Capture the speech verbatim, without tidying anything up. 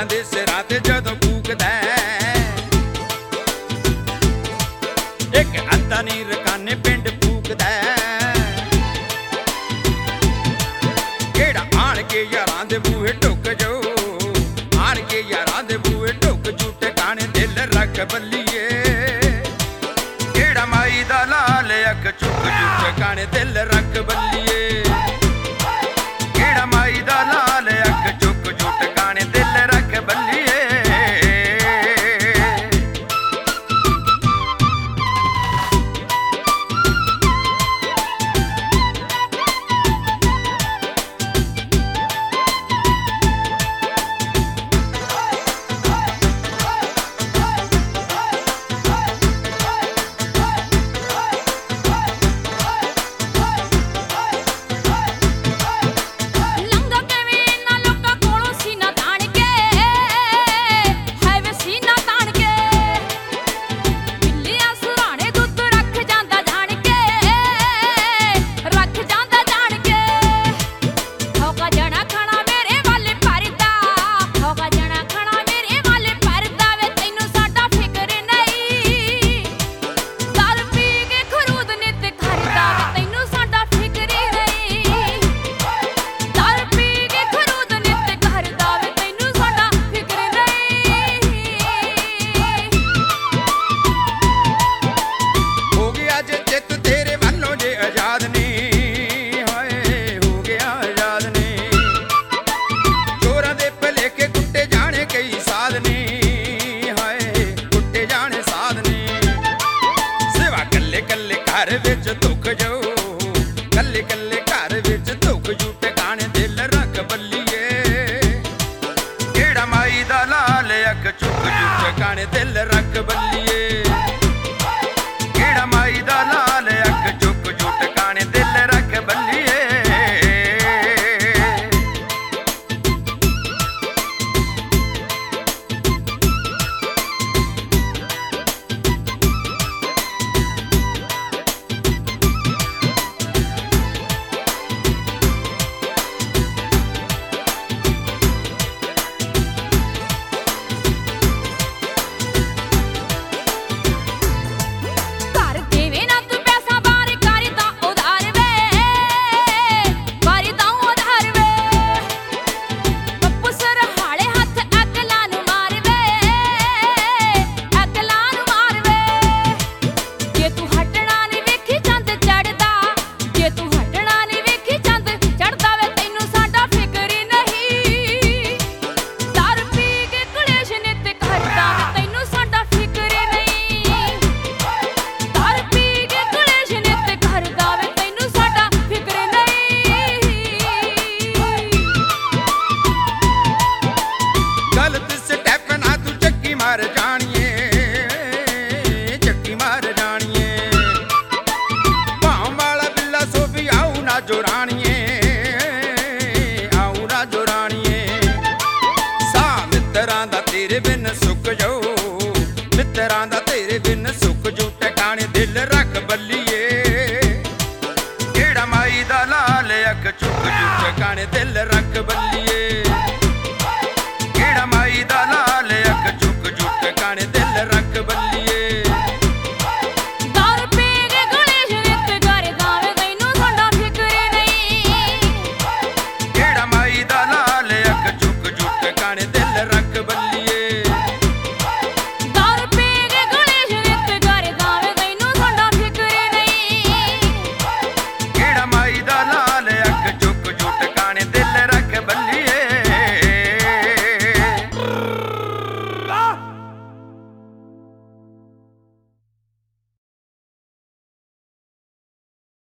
ਯਾਰਾਂ ਦੇ ਸਿਰਾਂ ਤੇ ਜਦੋਂ ਫੂਕਦਾ ਇੱਕ ਅੱਧਾ ਨੀ ਰਕਾਨੇ ਪਿੰਡ ਫੂਕਦਾ ਕਿਹੜਾ ਆਣ ਕੇ ਯਾਰਾਂ ਦੇ ਬੂਹੇ ਢੁੱਕ ਜੋ ਆਣ ਕੇ ਯਾਰਾਂ ਦੇ ਬੂਹੇ ਢੁੱਕ ਜੂ ਟਿਕਾਣੇ ਦਿਲ ਰੱਖ ਬੱਲੀਏ ਕਿਹੜਾ ਮਾਈ ਦਾ ਲਾਲ ਅੱਖ ਚੁੱਕ ਜੂ ਟਿਕਾਣੇ ਦਿਲ ਰੱਖ ਬੱਲੀਏ ਕਿਹੜਾ ਮਾਈ ਦਾ ਲਾਲ ਅੱਖ ਚੁੱਕ ਜੂ ਟਿਕਾਣੇ ਦਿਲ ਰੱਖ ਬੱਲੀਏ घर विच दुख जो कल्ले कल्ले घर विच दुख जू टकाने दिल रख बल्लीए केड़ा माई दा लाल अख चुक जू टकाने दिल रख बल्लीए केड़ा माई दा लाल अख चुक जू टकाने दिल रख बल्लीए मार जानिए चक्की मार जानिए भाव वाला बिल्ला सो भी आऊ ना जोरानिए आऊ ना जोरानिए सा मित्रां दा तेरे बिन सुक जाओ मित्रां